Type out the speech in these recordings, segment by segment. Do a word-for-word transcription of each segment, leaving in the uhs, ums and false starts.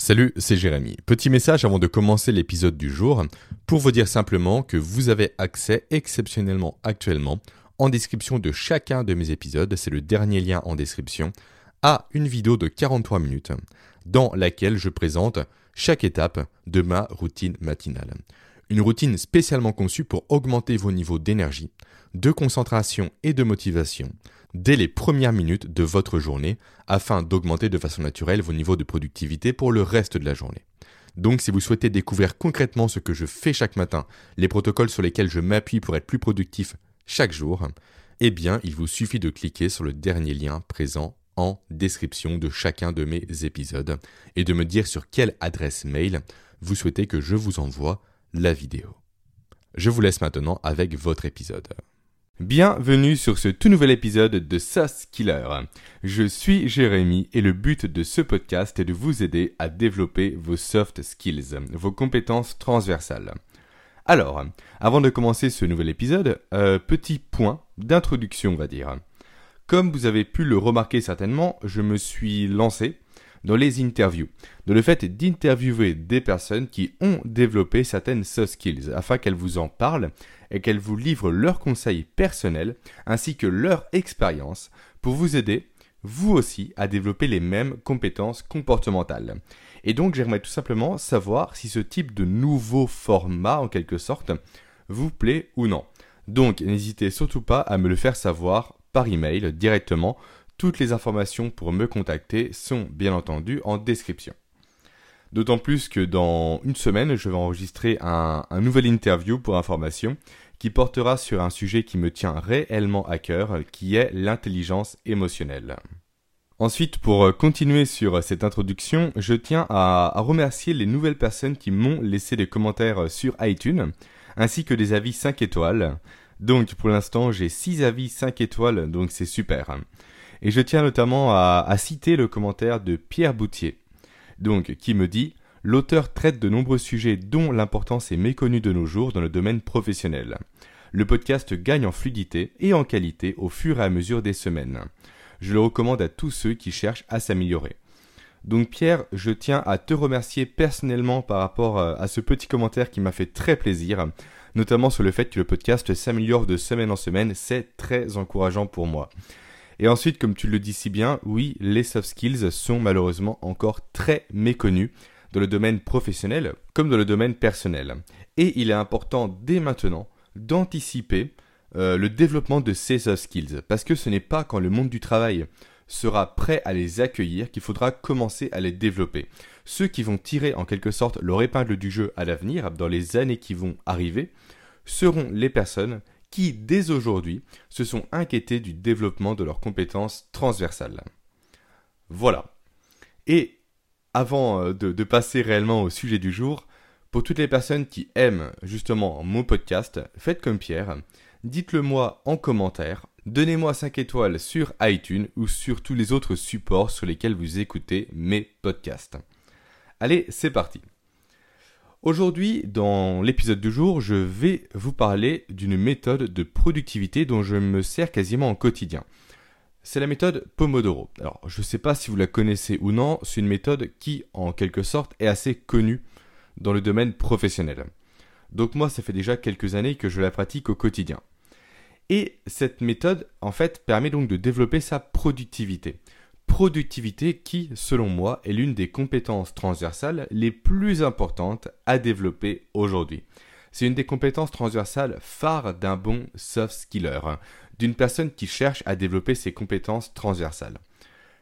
Salut, c'est Jérémy. Petit message avant de commencer l'épisode du jour pour vous dire simplement que vous avez accès exceptionnellement actuellement en description de chacun de mes épisodes, c'est le dernier lien en description, à une vidéo de quarante-trois minutes dans laquelle je présente chaque étape de ma routine matinale. Une routine spécialement conçue pour augmenter vos niveaux d'énergie, de concentration et de motivation dès les premières minutes de votre journée afin d'augmenter de façon naturelle vos niveaux de productivité pour le reste de la journée. Donc si vous souhaitez découvrir concrètement ce que je fais chaque matin, les protocoles sur lesquels je m'appuie pour être plus productif chaque jour, eh bien il vous suffit de cliquer sur le dernier lien présent en description de chacun de mes épisodes et de me dire sur quelle adresse mail vous souhaitez que je vous envoie la vidéo. Je vous laisse maintenant avec votre épisode. Bienvenue sur ce tout nouvel épisode de Sauce Killer. Je suis Jérémy et le but de ce podcast est de vous aider à développer vos soft skills, vos compétences transversales. Alors, avant de commencer ce nouvel épisode, euh, petit point d'introduction on va dire. Comme vous avez pu le remarquer certainement, je me suis lancé dans les interviews, dans le fait d'interviewer des personnes qui ont développé certaines soft skills afin qu'elles vous en parlent et qu'elles vous livrent leurs conseils personnels ainsi que leur expérience pour vous aider, vous aussi, à développer les mêmes compétences comportementales. Et donc, j'aimerais tout simplement savoir si ce type de nouveau format, en quelque sorte, vous plaît ou non. Donc, n'hésitez surtout pas à me le faire savoir par email directement. Toutes les informations pour me contacter sont bien entendu en description. D'autant plus que dans une semaine, je vais enregistrer un, un nouvel interview pour information qui portera sur un sujet qui me tient réellement à cœur, qui est l'intelligence émotionnelle. Ensuite, pour continuer sur cette introduction, je tiens à, à remercier les nouvelles personnes qui m'ont laissé des commentaires sur iTunes, ainsi que des avis cinq étoiles. Donc pour l'instant, j'ai six avis cinq étoiles, donc c'est super. Et je tiens notamment à, à citer le commentaire de Pierre Boutier, donc qui me dit « L'auteur traite de nombreux sujets dont l'importance est méconnue de nos jours dans le domaine professionnel. Le podcast gagne en fluidité et en qualité au fur et à mesure des semaines. Je le recommande à tous ceux qui cherchent à s'améliorer. » Donc Pierre, je tiens à te remercier personnellement par rapport à ce petit commentaire qui m'a fait très plaisir, notamment sur le fait que le podcast s'améliore de semaine en semaine, c'est très encourageant pour moi. Et ensuite, comme tu le dis si bien, oui, les soft skills sont malheureusement encore très méconnus dans le domaine professionnel comme dans le domaine personnel. Et il est important dès maintenant d'anticiper euh, le développement de ces soft skills, parce que ce n'est pas quand le monde du travail sera prêt à les accueillir qu'il faudra commencer à les développer. Ceux qui vont tirer en quelque sorte leur épingle du jeu à l'avenir, dans les années qui vont arriver, seront les personnes qui, dès aujourd'hui, se sont inquiétés du développement de leurs compétences transversales. Voilà. Et avant de, de passer réellement au sujet du jour, pour toutes les personnes qui aiment justement mon podcast, faites comme Pierre, dites-le moi en commentaire, donnez-moi cinq étoiles sur iTunes ou sur tous les autres supports sur lesquels vous écoutez mes podcasts. Allez, c'est parti. Aujourd'hui, dans l'épisode du jour, je vais vous parler d'une méthode de productivité dont je me sers quasiment au quotidien. C'est la méthode Pomodoro. Alors, je ne sais pas si vous la connaissez ou non, c'est une méthode qui, en quelque sorte, est assez connue dans le domaine professionnel. Donc moi, ça fait déjà quelques années que je la pratique au quotidien. Et cette méthode, en fait, permet donc de développer sa productivité. Productivité qui, selon moi, est l'une des compétences transversales les plus importantes à développer aujourd'hui. C'est une des compétences transversales phares d'un bon soft skiller, hein, d'une personne qui cherche à développer ses compétences transversales. Pourquoi ?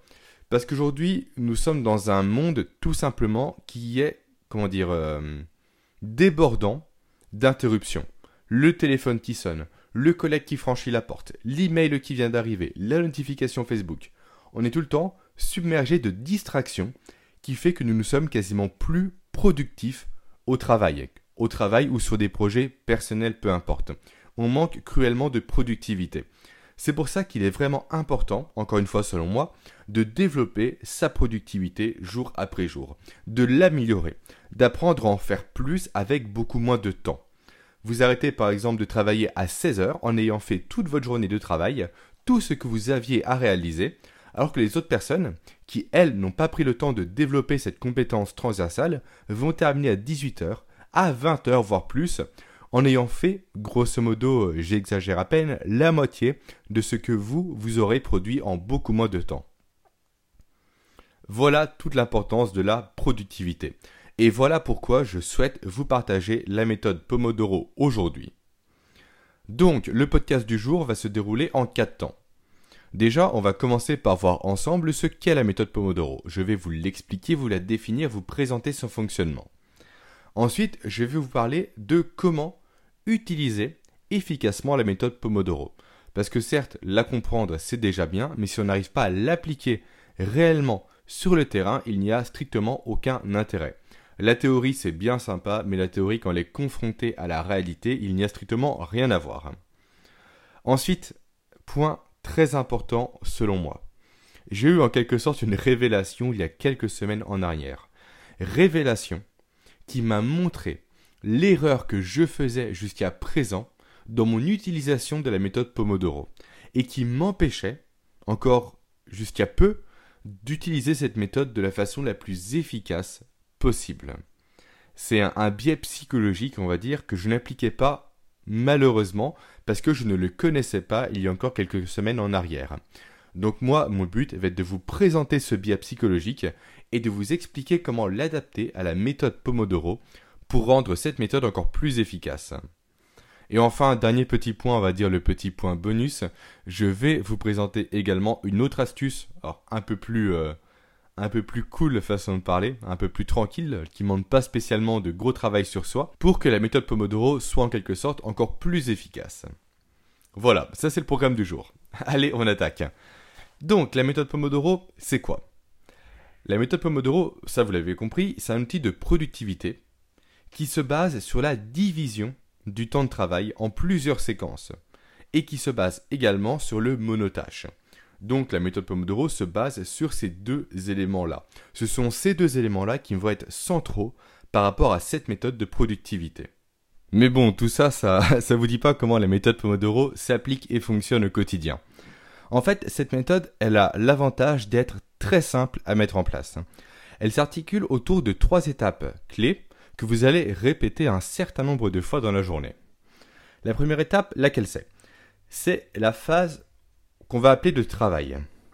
Parce qu'aujourd'hui, nous sommes dans un monde tout simplement qui est, comment dire, euh, débordant d'interruptions. Le téléphone qui sonne, le collègue qui franchit la porte, l'email qui vient d'arriver, la notification Facebook. On est tout le temps submergé de distractions qui fait que nous ne sommes quasiment plus productifs au travail, au travail ou sur des projets personnels, peu importe. On manque cruellement de productivité. C'est pour ça qu'il est vraiment important, encore une fois selon moi, de développer sa productivité jour après jour, de l'améliorer, d'apprendre à en faire plus avec beaucoup moins de temps. Vous arrêtez par exemple de travailler à seize heures en ayant fait toute votre journée de travail, tout ce que vous aviez à réaliser, alors que les autres personnes qui, elles, n'ont pas pris le temps de développer cette compétence transversale, vont terminer à dix-huit heures, à vingt heures, voire plus, en ayant fait, grosso modo, j'exagère à peine, la moitié de ce que vous, vous aurez produit en beaucoup moins de temps. Voilà toute l'importance de la productivité. Et voilà pourquoi je souhaite vous partager la méthode Pomodoro aujourd'hui. Donc, le podcast du jour va se dérouler en quatre temps. Déjà, on va commencer par voir ensemble ce qu'est la méthode Pomodoro. Je vais vous l'expliquer, vous la définir, vous présenter son fonctionnement. Ensuite, je vais vous parler de comment utiliser efficacement la méthode Pomodoro. Parce que certes, la comprendre, c'est déjà bien, mais si on n'arrive pas à l'appliquer réellement sur le terrain, il n'y a strictement aucun intérêt. La théorie, c'est bien sympa, mais la théorie, quand elle est confrontée à la réalité, il n'y a strictement rien à voir. Ensuite, point très important selon moi. J'ai eu en quelque sorte une révélation il y a quelques semaines en arrière. Révélation qui m'a montré l'erreur que je faisais jusqu'à présent dans mon utilisation de la méthode Pomodoro et qui m'empêchait, encore jusqu'à peu, d'utiliser cette méthode de la façon la plus efficace possible. C'est un, un biais psychologique, on va dire, que je n'appliquais pas malheureusement parce que je ne le connaissais pas il y a encore quelques semaines en arrière. Donc moi, mon but va être de vous présenter ce biais psychologique et de vous expliquer comment l'adapter à la méthode Pomodoro pour rendre cette méthode encore plus efficace. Et enfin, dernier petit point, on va dire le petit point bonus, je vais vous présenter également une autre astuce, alors un peu plus, euh, un peu plus cool façon de parler, un peu plus tranquille, qui ne demande pas spécialement de gros travail sur soi, pour que la méthode Pomodoro soit en quelque sorte encore plus efficace. Voilà, ça c'est le programme du jour. Allez, on attaque. Donc, la méthode Pomodoro, c'est quoi ? La méthode Pomodoro, ça vous l'avez compris, c'est un outil de productivité qui se base sur la division du temps de travail en plusieurs séquences et qui se base également sur le monotâche. Donc la méthode Pomodoro se base sur ces deux éléments-là. Ce sont ces deux éléments-là qui vont être centraux par rapport à cette méthode de productivité. Mais bon, tout ça, ça ça vous dit pas comment la méthode Pomodoro s'applique et fonctionne au quotidien. En fait, cette méthode, elle a l'avantage d'être très simple à mettre en place. Elle s'articule autour de trois étapes clés que vous allez répéter un certain nombre de fois dans la journée. La première étape, laquelle c'est ? C'est la phase qu'on va appeler de travail.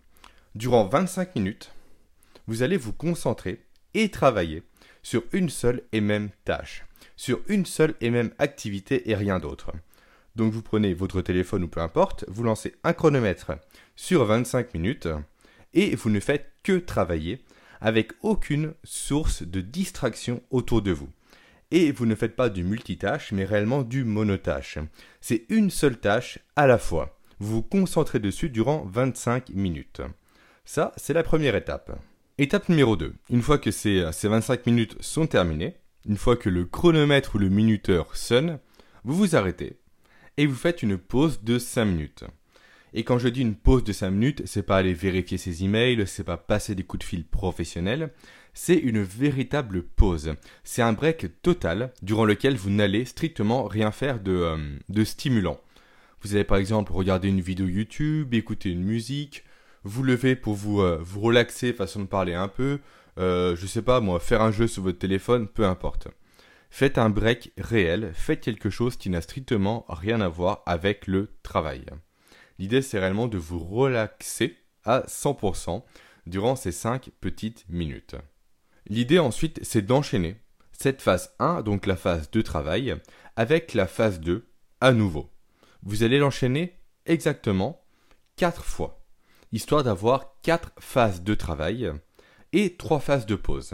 Durant vingt-cinq minutes, vous allez vous concentrer et travailler sur une seule et même tâche, sur une seule et même activité et rien d'autre. Donc vous prenez votre téléphone ou peu importe, vous lancez un chronomètre sur vingt-cinq minutes et vous ne faites que travailler avec aucune source de distraction autour de vous. Et vous ne faites pas du multitâche, mais réellement du monotâche. C'est une seule tâche à la fois. Vous vous concentrez dessus durant vingt-cinq minutes. Ça, c'est la première étape. Étape numéro deux. Une fois que ces, ces vingt-cinq minutes sont terminées, une fois que le chronomètre ou le minuteur sonne, vous vous arrêtez et vous faites une pause de cinq minutes. Et quand je dis une pause de cinq minutes, c'est pas aller vérifier ses emails, c'est pas passer des coups de fil professionnels, c'est une véritable pause. C'est un break total durant lequel vous n'allez strictement rien faire de, euh, de stimulant. Vous allez par exemple regarder une vidéo YouTube, écouter une musique, vous lever pour vous, euh, vous relaxer, façon de parler un peu, euh, je sais pas moi, faire un jeu sur votre téléphone, peu importe. Faites un break réel, faites quelque chose qui n'a strictement rien à voir avec le travail. L'idée, c'est réellement de vous relaxer à cent pour cent durant ces cinq petites minutes. L'idée ensuite, c'est d'enchaîner cette phase un, donc la phase de travail, avec la phase deux à nouveau. Vous allez l'enchaîner exactement quatre fois, histoire d'avoir quatre phases de travail et trois phases de pause.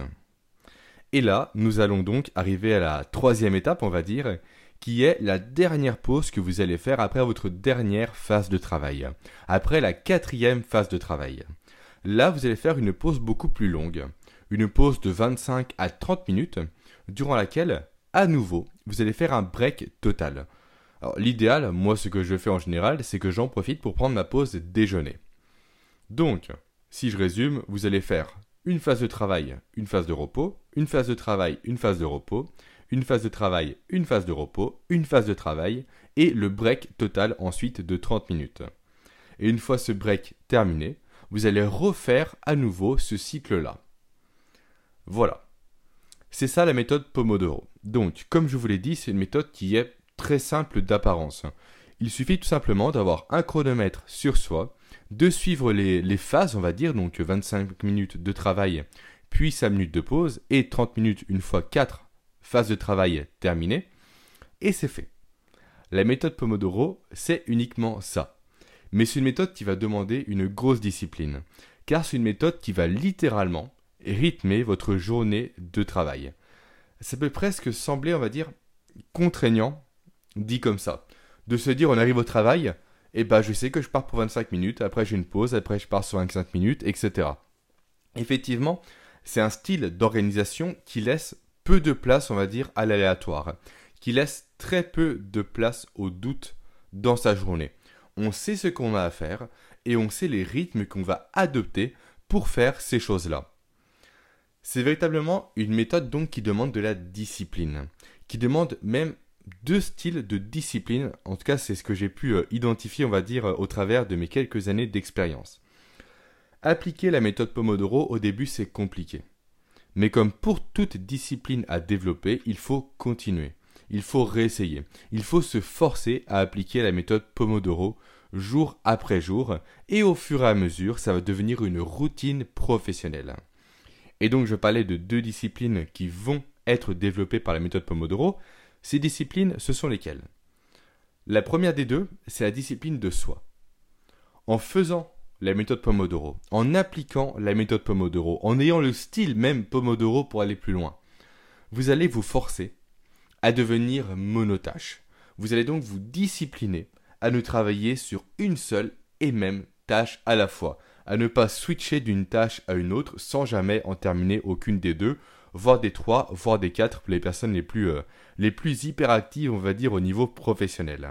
Et là, nous allons donc arriver à la troisième étape, on va dire, qui est la dernière pause que vous allez faire après votre dernière phase de travail, après la quatrième phase de travail. Là, vous allez faire une pause beaucoup plus longue, une pause de vingt-cinq à trente minutes, durant laquelle, à nouveau, vous allez faire un break total. Alors, l'idéal, moi ce que je fais en général, c'est que j'en profite pour prendre ma pause déjeuner. Donc, si je résume, vous allez faire une phase de travail, une phase de repos, une phase de travail, une phase de repos, une phase de travail, une phase de repos, une phase de travail et le break total ensuite de trente minutes. Et une fois ce break terminé, vous allez refaire à nouveau ce cycle-là. Voilà. C'est ça la méthode Pomodoro. Donc, comme je vous l'ai dit, c'est une méthode qui est très simple d'apparence. Il suffit tout simplement d'avoir un chronomètre sur soi, de suivre les, les phases, on va dire, donc vingt-cinq minutes de travail, puis cinq minutes de pause, et trente minutes une fois quatre phases de travail terminées, et c'est fait. La méthode Pomodoro, c'est uniquement ça. Mais c'est une méthode qui va demander une grosse discipline, car c'est une méthode qui va littéralement rythmer votre journée de travail. Ça peut presque sembler, on va dire, contraignant, dit comme ça. De se dire, on arrive au travail, et ben je sais que je pars pour vingt-cinq minutes, après j'ai une pause, après je pars sur vingt-cinq minutes, et cetera. Effectivement, c'est un style d'organisation qui laisse peu de place, on va dire, à l'aléatoire, qui laisse très peu de place au doute dans sa journée. On sait ce qu'on a à faire, et on sait les rythmes qu'on va adopter pour faire ces choses-là. C'est véritablement une méthode donc qui demande de la discipline, qui demande même deux styles de discipline, en tout cas c'est ce que j'ai pu euh, identifier on va dire euh, au travers de mes quelques années d'expérience. Appliquer la méthode Pomodoro au début c'est compliqué, mais comme pour toute discipline à développer, il faut continuer, il faut réessayer, il faut se forcer à appliquer la méthode Pomodoro jour après jour et au fur et à mesure ça va devenir une routine professionnelle. Et donc je parlais de deux disciplines qui vont être développées par la méthode Pomodoro. Ces disciplines, ce sont lesquelles ? La première des deux, c'est la discipline de soi. En faisant la méthode Pomodoro, en appliquant la méthode Pomodoro, en ayant le style même Pomodoro pour aller plus loin, vous allez vous forcer à devenir monotâche. Vous allez donc vous discipliner à ne travailler sur une seule et même tâche à la fois, à ne pas switcher d'une tâche à une autre sans jamais en terminer aucune des deux, voire des trois, voire des quatre pour les personnes les plus, euh, les plus hyperactives, on va dire, au niveau professionnel.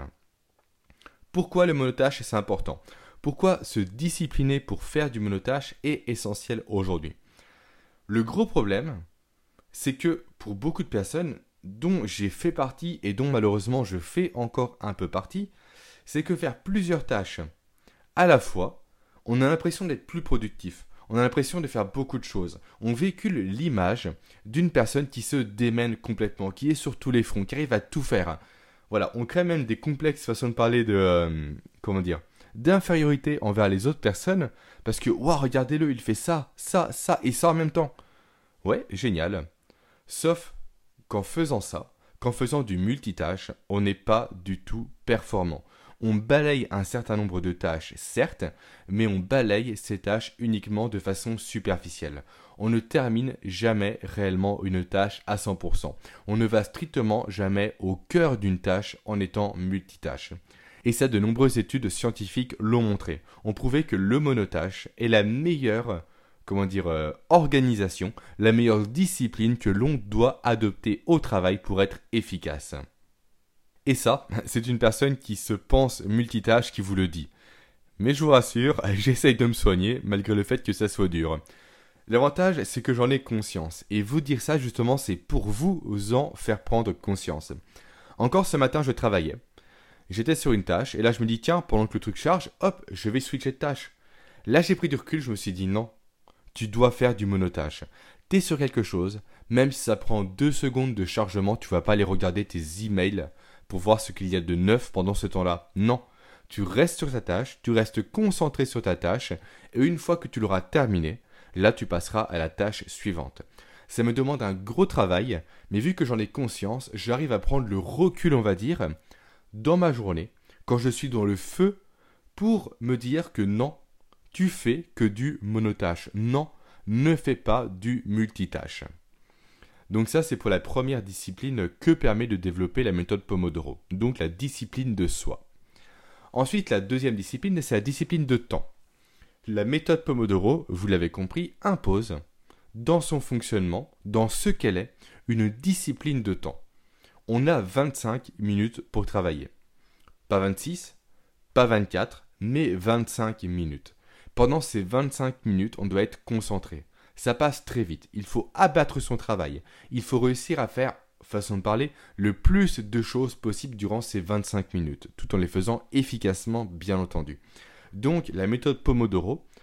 Pourquoi le monotâche c'est important ? Pourquoi se discipliner pour faire du monotâche est essentiel aujourd'hui ? Le gros problème, c'est que pour beaucoup de personnes, dont j'ai fait partie et dont malheureusement je fais encore un peu partie, c'est que faire plusieurs tâches à la fois, on a l'impression d'être plus productif. On a l'impression de faire beaucoup de choses. On véhicule l'image d'une personne qui se démène complètement, qui est sur tous les fronts, qui arrive à tout faire. Voilà, on crée même des complexes, façon de parler de, euh, comment dire, d'infériorité envers les autres personnes, parce que, waouh, regardez-le, il fait ça, ça, ça, et ça en même temps. Ouais, génial. Sauf qu'en faisant ça, qu'en faisant du multitâche, on n'est pas du tout performant. On balaye un certain nombre de tâches, certes, mais on balaye ces tâches uniquement de façon superficielle. On ne termine jamais réellement une tâche à cent pour cent. On ne va strictement jamais au cœur d'une tâche en étant multitâche. Et ça, de nombreuses études scientifiques l'ont montré. On prouvait que le monotâche est la meilleure, comment dire, euh, organisation, la meilleure discipline que l'on doit adopter au travail pour être efficace. Et ça, c'est une personne qui se pense multitâche qui vous le dit. Mais je vous rassure, j'essaye de me soigner malgré le fait que ça soit dur. L'avantage, c'est que j'en ai conscience. Et vous dire ça, justement, c'est pour vous en faire prendre conscience. Encore ce matin, je travaillais. J'étais sur une tâche et là, je me dis, tiens, pendant que le truc charge, hop, je vais switcher de tâche. Là, j'ai pris du recul, je me suis dit, non, tu dois faire du monotâche. T'es sur quelque chose, même si ça prend deux secondes de chargement, tu vas pas aller regarder tes emails pour voir ce qu'il y a de neuf pendant ce temps-là. Non, tu restes sur ta tâche, tu restes concentré sur ta tâche, et une fois que tu l'auras terminée, là tu passeras à la tâche suivante. Ça me demande un gros travail, mais vu que j'en ai conscience, j'arrive à prendre le recul, on va dire, dans ma journée, quand je suis dans le feu, pour me dire que non, tu fais que du monotâche. Non, ne fais pas du multitâche. Donc ça, c'est pour la première discipline que permet de développer la méthode Pomodoro, donc la discipline de soi. Ensuite, la deuxième discipline, c'est la discipline de temps. La méthode Pomodoro, vous l'avez compris, impose, dans son fonctionnement, dans ce qu'elle est, une discipline de temps. On a vingt-cinq minutes pour travailler. Pas vingt-six, pas vingt-quatre, mais vingt-cinq minutes. Pendant ces vingt-cinq minutes, on doit être concentré. Ça passe très vite. Il faut abattre son travail. Il faut réussir à faire, façon de parler, le plus de choses possible durant ces vingt-cinq minutes, tout en les faisant efficacement, bien entendu. Donc, la méthode Pomodoro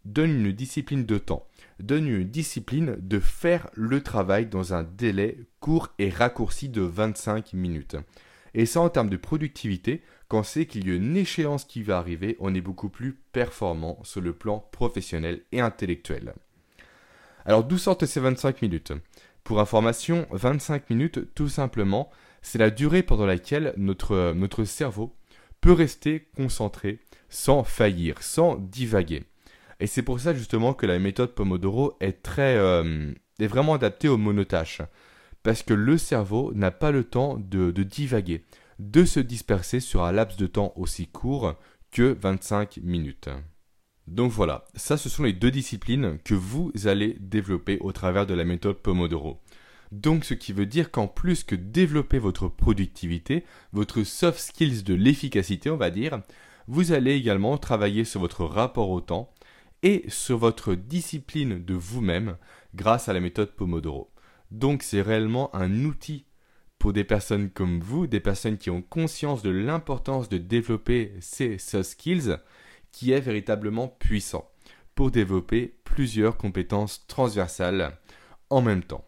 donne une discipline de temps, donne une discipline de faire le travail dans un délai court et raccourci de vingt-cinq minutes. Et ça, en termes de productivité, quand on sait qu'il y a une échéance qui va arriver, on est beaucoup plus performant sur le plan professionnel et intellectuel. Alors, d'où sortent ces vingt-cinq minutes ? Pour information, vingt-cinq minutes, tout simplement, c'est la durée pendant laquelle notre, notre cerveau peut rester concentré sans faillir, sans divaguer. Et c'est pour ça justement que la méthode Pomodoro est, très, euh, est vraiment adaptée aux monotâches. Parce que le cerveau n'a pas le temps de, de divaguer, de se disperser sur un laps de temps aussi court que vingt-cinq minutes. Donc voilà, ça ce sont les deux disciplines que vous allez développer au travers de la méthode Pomodoro. Donc ce qui veut dire qu'en plus que développer votre productivité, votre soft skills de l'efficacité on va dire, vous allez également travailler sur votre rapport au temps et sur votre discipline de vous-même grâce à la méthode Pomodoro. Donc c'est réellement un outil pour des personnes comme vous, des personnes qui ont conscience de l'importance de développer ces soft skills, qui est véritablement puissant pour développer plusieurs compétences transversales en même temps.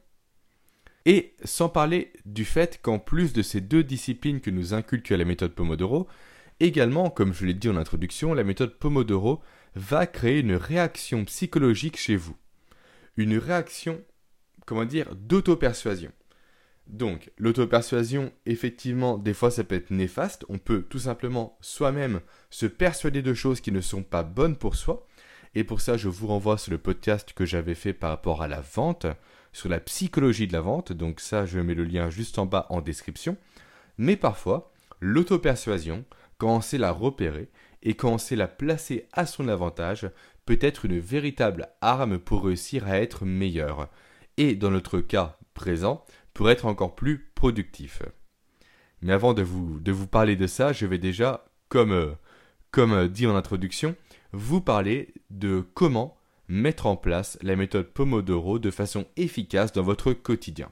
Et sans parler du fait qu'en plus de ces deux disciplines que nous inculque la méthode Pomodoro, également, comme je l'ai dit en introduction, la méthode Pomodoro va créer une réaction psychologique chez vous. Une réaction, comment dire, d'auto-persuasion. Donc, l'auto-persuasion, effectivement, des fois, ça peut être néfaste. On peut tout simplement soi-même se persuader de choses qui ne sont pas bonnes pour soi. Et pour ça, je vous renvoie sur le podcast que j'avais fait par rapport à la vente, sur la psychologie de la vente. Donc ça, je mets le lien juste en bas en description. Mais parfois, l'auto-persuasion, quand on sait la repérer et quand on sait la placer à son avantage, peut être une véritable arme pour réussir à être meilleur. Et dans notre cas présent, pour être encore plus productif. Mais avant de vous, de vous parler de ça, je vais déjà, comme, euh, comme dit en introduction, vous parler de comment mettre en place la méthode Pomodoro de façon efficace dans votre quotidien.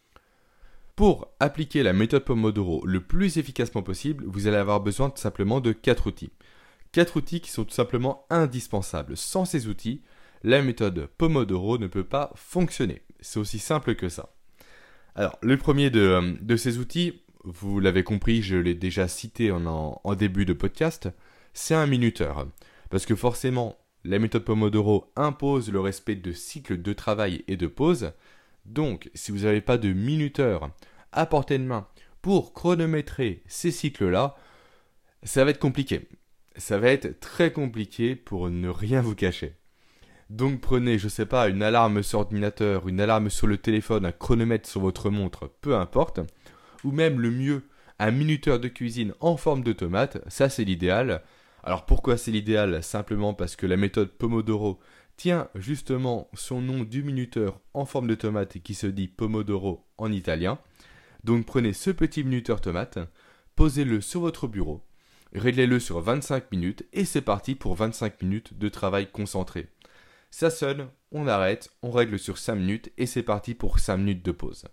Pour appliquer la méthode Pomodoro le plus efficacement possible, vous allez avoir besoin tout simplement de quatre outils. Quatre outils qui sont tout simplement indispensables. Sans ces outils, la méthode Pomodoro ne peut pas fonctionner. C'est aussi simple que ça. Alors, le premier de, de ces outils, vous l'avez compris, je l'ai déjà cité en, en, en début de podcast, c'est un minuteur. Parce que forcément, la méthode Pomodoro impose le respect de cycles de travail et de pause. Donc, si vous n'avez pas de minuteur à portée de main pour chronométrer ces cycles-là, ça va être compliqué. Ça va être très compliqué pour ne rien vous cacher. Donc prenez, je sais pas, une alarme sur ordinateur, une alarme sur le téléphone, un chronomètre sur votre montre, peu importe. Ou même le mieux, un minuteur de cuisine en forme d'automate, ça c'est l'idéal. Alors pourquoi c'est l'idéal ? Simplement parce que la méthode Pomodoro tient justement son nom du minuteur en forme de tomate qui se dit Pomodoro en italien. Donc prenez ce petit minuteur tomate, posez-le sur votre bureau, réglez-le sur vingt-cinq minutes et c'est parti pour vingt-cinq minutes de travail concentré. Ça sonne, on arrête, on règle sur cinq minutes et c'est parti pour cinq minutes de pause.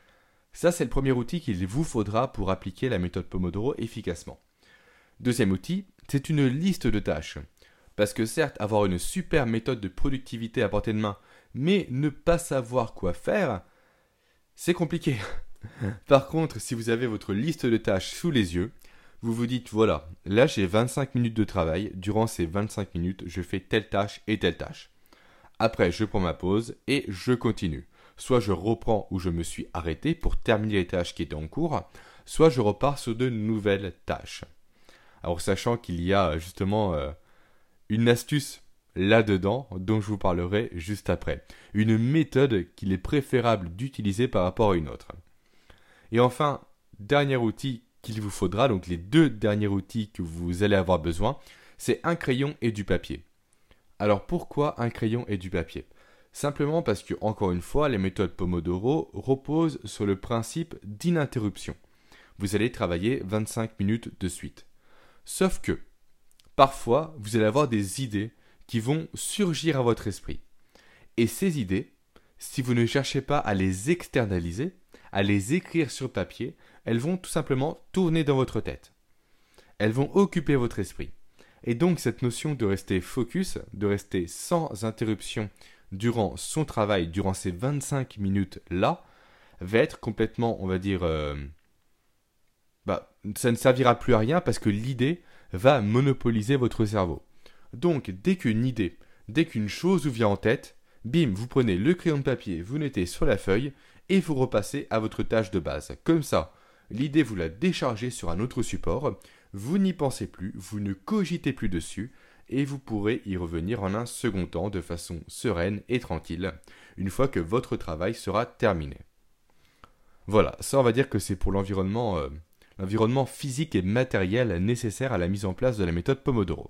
Ça, c'est le premier outil qu'il vous faudra pour appliquer la méthode Pomodoro efficacement. Deuxième outil, c'est une liste de tâches. Parce que certes, avoir une super méthode de productivité à portée de main, mais ne pas savoir quoi faire, c'est compliqué. Par contre, si vous avez votre liste de tâches sous les yeux, vous vous dites, voilà, là j'ai vingt-cinq minutes de travail, durant ces vingt-cinq minutes, je fais telle tâche et telle tâche. Après, je prends ma pause et je continue. Soit je reprends où je me suis arrêté pour terminer les tâches qui étaient en cours, soit je repars sur de nouvelles tâches. Alors, sachant qu'il y a justement euh, une astuce là-dedans dont je vous parlerai juste après. Une méthode qu'il est préférable d'utiliser par rapport à une autre. Et enfin, dernier outil qu'il vous faudra, donc les deux derniers outils que vous allez avoir besoin, c'est un crayon et du papier. Alors pourquoi un crayon et du papier ? Simplement parce que, encore une fois, les méthodes Pomodoro reposent sur le principe d'ininterruption. Vous allez travailler vingt-cinq minutes de suite. Sauf que, parfois, vous allez avoir des idées qui vont surgir à votre esprit. Et ces idées, si vous ne cherchez pas à les externaliser, à les écrire sur papier, elles vont tout simplement tourner dans votre tête. Elles vont occuper votre esprit. Et donc cette notion de rester focus, de rester sans interruption durant son travail, durant ces vingt-cinq minutes-là, va être complètement, on va dire, euh, bah, ça ne servira plus à rien parce que l'idée va monopoliser votre cerveau. Donc dès qu'une idée, dès qu'une chose vous vient en tête, bim, vous prenez le crayon de papier, vous notez sur la feuille et vous repassez à votre tâche de base. Comme ça, l'idée vous la déchargez sur un autre support, vous n'y pensez plus, vous ne cogitez plus dessus et vous pourrez y revenir en un second temps de façon sereine et tranquille, une fois que votre travail sera terminé. Voilà, ça on va dire que c'est pour l'environnement, euh, l'environnement physique et matériel nécessaire à la mise en place de la méthode Pomodoro.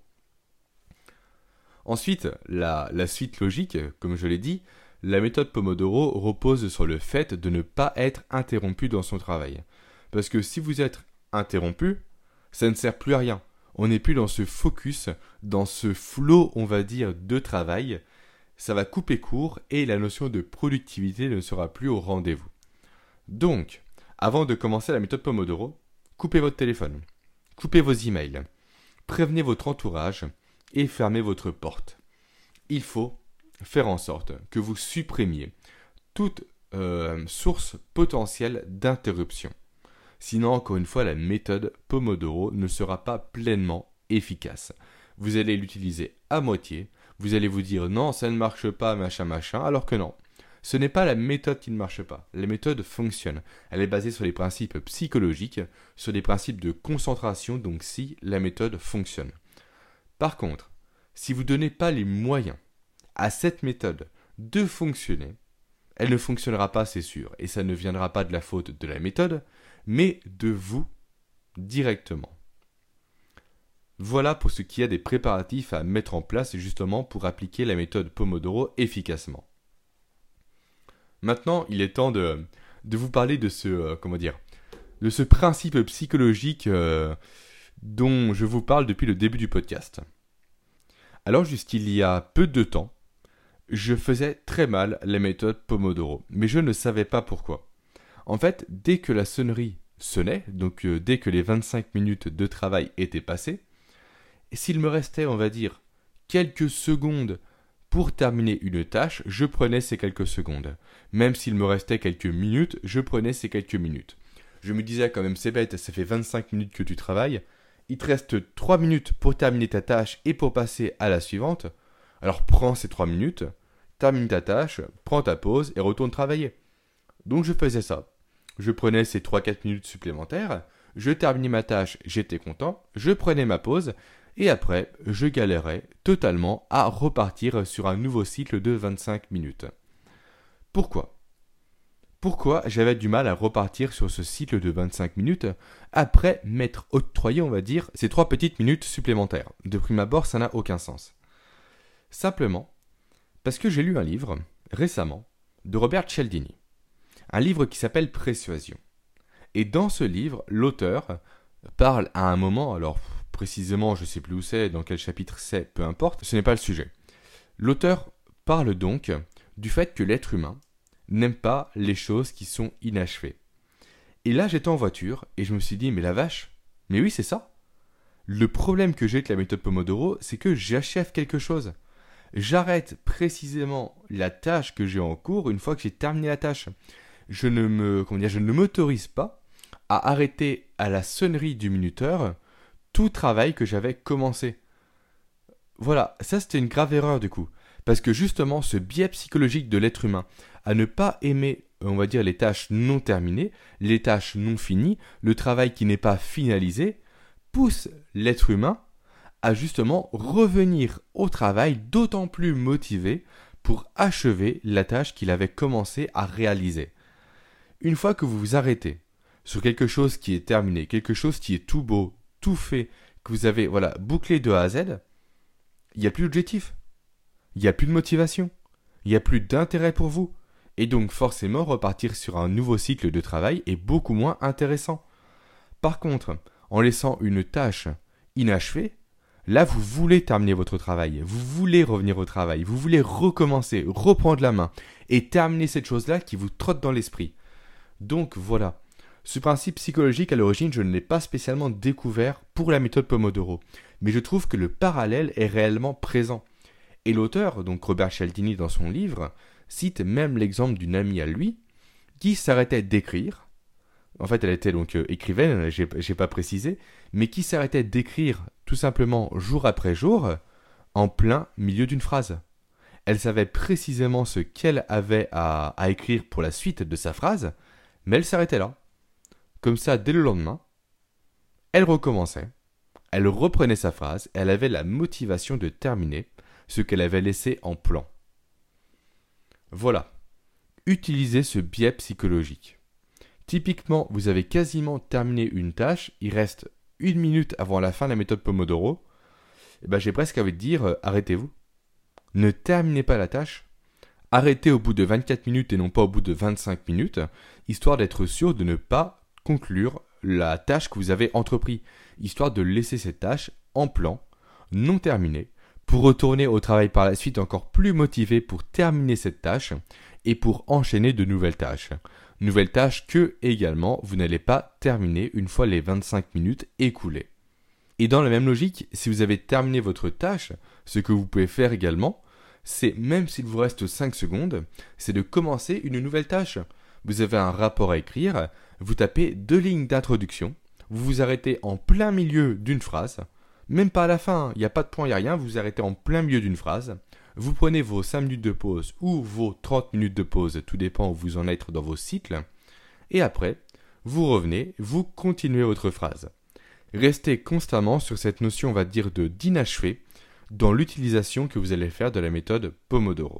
Ensuite, la, la suite logique, comme je l'ai dit, la méthode Pomodoro repose sur le fait de ne pas être interrompu dans son travail. Parce que si vous êtes interrompu, ça ne sert plus à rien. On n'est plus dans ce focus, dans ce flow, on va dire, de travail. Ça va couper court et la notion de productivité ne sera plus au rendez-vous. Donc, avant de commencer la méthode Pomodoro, coupez votre téléphone, coupez vos emails, prévenez votre entourage et fermez votre porte. Il faut faire en sorte que vous supprimiez toute euh, source potentielle d'interruption. Sinon, encore une fois, la méthode Pomodoro ne sera pas pleinement efficace. Vous allez l'utiliser à moitié, vous allez vous dire non, ça ne marche pas, machin, machin, alors que non. Ce n'est pas la méthode qui ne marche pas. La méthode fonctionne. Elle est basée sur les principes psychologiques, sur des principes de concentration, donc si la méthode fonctionne. Par contre, si vous ne donnez pas les moyens à cette méthode de fonctionner, elle ne fonctionnera pas, c'est sûr, et ça ne viendra pas de la faute de la méthode, mais de vous directement. Voilà pour ce qui est des préparatifs à mettre en place justement pour appliquer la méthode Pomodoro efficacement. Maintenant, il est temps de, de vous parler de ce, euh, comment dire, de ce principe psychologique euh, dont je vous parle depuis le début du podcast. Alors, jusqu'il y a peu de temps, je faisais très mal la méthode Pomodoro, mais je ne savais pas pourquoi. En fait, dès que la sonnerie sonnait, donc euh, dès que les vingt-cinq minutes de travail étaient passées, s'il me restait, on va dire, quelques secondes pour terminer une tâche, je prenais ces quelques secondes. Même s'il me restait quelques minutes, je prenais ces quelques minutes. Je me disais quand même, c'est bête, ça fait vingt-cinq minutes que tu travailles, il te reste trois minutes pour terminer ta tâche et pour passer à la suivante. Alors prends ces trois minutes, termine ta tâche, prends ta pause et retourne travailler. Donc je faisais ça. Je prenais ces trois à quatre minutes supplémentaires, je terminais ma tâche, j'étais content, je prenais ma pause et après je galérais totalement à repartir sur un nouveau cycle de vingt-cinq minutes. Pourquoi ? Pourquoi j'avais du mal à repartir sur ce cycle de vingt-cinq minutes après m'être octroyé, on va dire, ces trois petites minutes supplémentaires ? De prime abord, ça n'a aucun sens. Simplement parce que j'ai lu un livre récemment de Robert Cialdini. Un livre qui s'appelle Persuasion. Et dans ce livre, l'auteur parle à un moment, alors précisément je ne sais plus où c'est, dans quel chapitre c'est, peu importe, ce n'est pas le sujet. L'auteur parle donc du fait que l'être humain n'aime pas les choses qui sont inachevées. Et là j'étais en voiture et je me suis dit, mais la vache, mais oui c'est ça. Le problème que j'ai avec la méthode Pomodoro, c'est que j'achève quelque chose. J'arrête précisément la tâche que j'ai en cours une fois que j'ai terminé la tâche. Je ne me, comment dire, je ne m'autorise pas à arrêter à la sonnerie du minuteur tout travail que j'avais commencé. Voilà, ça c'était une grave erreur du coup. Parce que justement, ce biais psychologique de l'être humain à ne pas aimer, on va dire, les tâches non terminées, les tâches non finies, le travail qui n'est pas finalisé, pousse l'être humain à justement revenir au travail d'autant plus motivé pour achever la tâche qu'il avait commencé à réaliser. Une fois que vous vous arrêtez sur quelque chose qui est terminé, quelque chose qui est tout beau, tout fait, que vous avez voilà, bouclé de A à Z, il n'y a plus d'objectif, il n'y a plus de motivation, il n'y a plus d'intérêt pour vous. Et donc forcément, repartir sur un nouveau cycle de travail est beaucoup moins intéressant. Par contre, en laissant une tâche inachevée, là vous voulez terminer votre travail, vous voulez revenir au travail, vous voulez recommencer, reprendre la main et terminer cette chose-là qui vous trotte dans l'esprit. Donc voilà, ce principe psychologique à l'origine, je ne l'ai pas spécialement découvert pour la méthode Pomodoro. mais je trouve que le parallèle est réellement présent. Et l'auteur, donc Robert Cialdini dans son livre, cite même l'exemple d'une amie à lui qui s'arrêtait d'écrire. En fait, elle était donc euh, écrivaine, j'ai, j'ai pas précisé, mais qui s'arrêtait d'écrire tout simplement jour après jour en plein milieu d'une phrase. Elle savait précisément ce qu'elle avait à, à écrire pour la suite de sa phrase, mais elle s'arrêtait là. Comme ça, dès le lendemain, elle recommençait, elle reprenait sa phrase, elle avait la motivation de terminer ce qu'elle avait laissé en plan. Voilà. Utilisez ce biais psychologique. Typiquement, vous avez quasiment terminé une tâche, il reste une minute avant la fin de la méthode Pomodoro. Et ben, j'ai presque envie de dire, euh, arrêtez-vous. Ne terminez pas la tâche. Arrêtez au bout de vingt-quatre minutes et non pas au bout de vingt-cinq minutes, histoire d'être sûr de ne pas conclure la tâche que vous avez entreprise, histoire de laisser cette tâche en plan, non terminée, pour retourner au travail par la suite encore plus motivé pour terminer cette tâche et pour enchaîner de nouvelles tâches. Nouvelles tâches que, également, vous n'allez pas terminer une fois les vingt-cinq minutes écoulées. Et dans la même logique, si vous avez terminé votre tâche, ce que vous pouvez faire également, c'est, même s'il vous reste cinq secondes, c'est de commencer une nouvelle tâche. Vous avez un rapport à écrire, vous tapez deux lignes d'introduction, vous vous arrêtez en plein milieu d'une phrase, même pas à la fin, il n'y a pas de point, il n'y a rien, vous vous arrêtez en plein milieu d'une phrase, vous prenez vos cinq minutes de pause ou vos trente minutes de pause, tout dépend où vous en êtes dans vos cycles, et après, vous revenez, vous continuez votre phrase. Restez constamment sur cette notion, on va dire, de d'inachevé dans l'utilisation que vous allez faire de la méthode Pomodoro.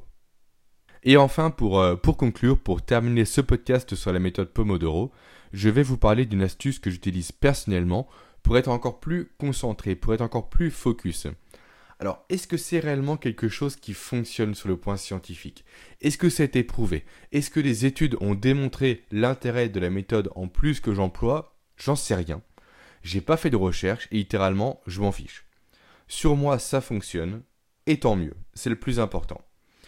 Et enfin, pour, euh, pour conclure, pour terminer ce podcast sur la méthode Pomodoro, je vais vous parler d'une astuce que j'utilise personnellement pour être encore plus concentré, pour être encore plus focus. Alors, est-ce que c'est réellement quelque chose qui fonctionne sur le point scientifique ? Est-ce que c'est éprouvé ? Est-ce que les études ont démontré l'intérêt de la méthode en plus que j'emploie ? J'en sais rien. J'ai pas fait de recherche et littéralement, je m'en fiche. Sur moi, ça fonctionne, et tant mieux, c'est le plus important.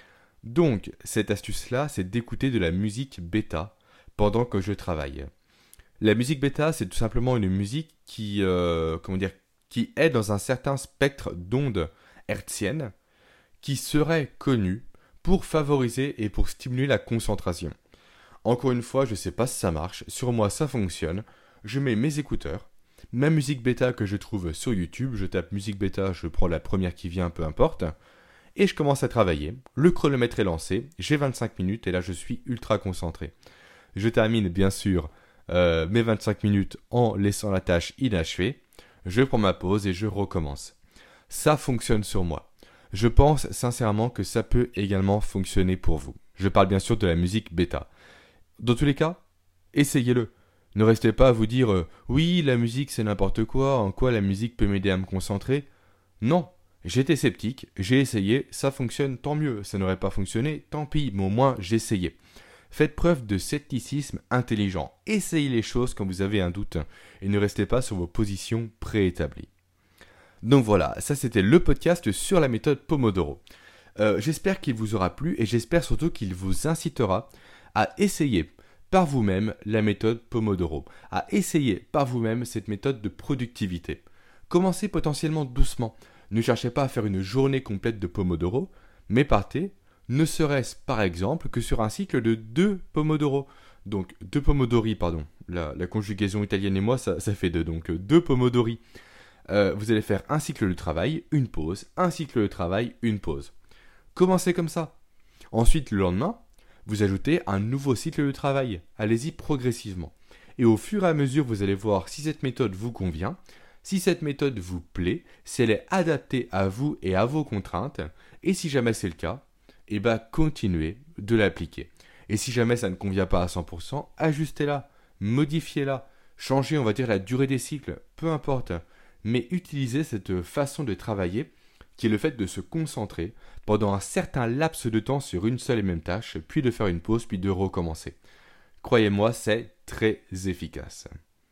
Donc, cette astuce-là, c'est d'écouter de la musique bêta pendant que je travaille. La musique bêta, c'est tout simplement une musique qui, euh, comment dire, qui est dans un certain spectre d'ondes hertziennes qui serait connue pour favoriser et pour stimuler la concentration. Encore une fois, je ne sais pas si ça marche, sur moi ça fonctionne, je mets mes écouteurs, ma musique bêta que je trouve sur YouTube, je tape musique bêta, je prends la première qui vient, peu importe, et je commence à travailler, le chronomètre est lancé, j'ai vingt-cinq minutes et là je suis ultra concentré. Je termine bien sûr euh, mes vingt-cinq minutes en laissant la tâche inachevée, je prends ma pause et je recommence. Ça fonctionne sur moi. Je pense sincèrement que ça peut également fonctionner pour vous. Je parle bien sûr de la musique bêta. Dans tous les cas, essayez-le. Ne restez pas à vous dire euh, « Oui, la musique c'est n'importe quoi, en quoi la musique peut m'aider à me concentrer ?» Non, j'étais sceptique, j'ai essayé, ça fonctionne, tant mieux. Ça n'aurait pas fonctionné, tant pis, mais au moins j'ai essayé. Faites preuve de scepticisme intelligent. Essayez les choses quand vous avez un doute et ne restez pas sur vos positions préétablies. Donc voilà, ça c'était le podcast sur la méthode Pomodoro. Euh, j'espère qu'il vous aura plu et j'espère surtout qu'il vous incitera à essayer par vous-même la méthode Pomodoro, à essayer par vous-même cette méthode de productivité. Commencez potentiellement doucement. Ne cherchez pas à faire une journée complète de Pomodoro, mais partez, ne serait-ce par exemple que sur un cycle de deux Pomodoro. Donc deux Pomodori, pardon, la, la conjugaison italienne et moi, ça, ça fait deux, donc deux Pomodori. Euh, vous allez faire un cycle de travail, une pause, un cycle de travail, une pause. Commencez comme ça. Ensuite, le lendemain, vous ajoutez un nouveau cycle de travail. Allez-y progressivement. Et au fur et à mesure, vous allez voir si cette méthode vous convient, si cette méthode vous plaît, si elle est adaptée à vous et à vos contraintes, et si jamais c'est le cas, eh ben, continuez de l'appliquer. Et si jamais ça ne convient pas à cent pour cent, ajustez-la, modifiez-la, changez, on va dire, la durée des cycles, peu importe. Mais utilisez cette façon de travailler qui est le fait de se concentrer pendant un certain laps de temps sur une seule et même tâche, puis de faire une pause, puis de recommencer. Croyez-moi, c'est très efficace.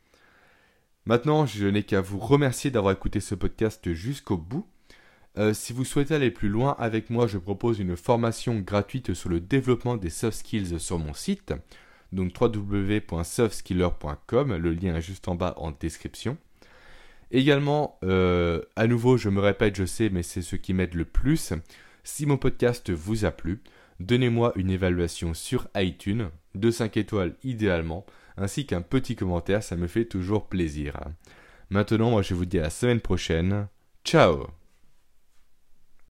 Maintenant, je n'ai qu'à vous remercier d'avoir écouté ce podcast jusqu'au bout. Euh, si vous souhaitez aller plus loin avec moi, je propose une formation gratuite sur le développement des soft skills sur mon site, donc w w w point soft skiller point com, le lien est juste en bas en description. Également, euh, à nouveau, je me répète, je sais, mais c'est ce qui m'aide le plus. Si mon podcast vous a plu, donnez-moi une évaluation sur iTunes, de cinq étoiles idéalement, ainsi qu'un petit commentaire, ça me fait toujours plaisir. Maintenant, moi je vous dis à la semaine prochaine. Ciao!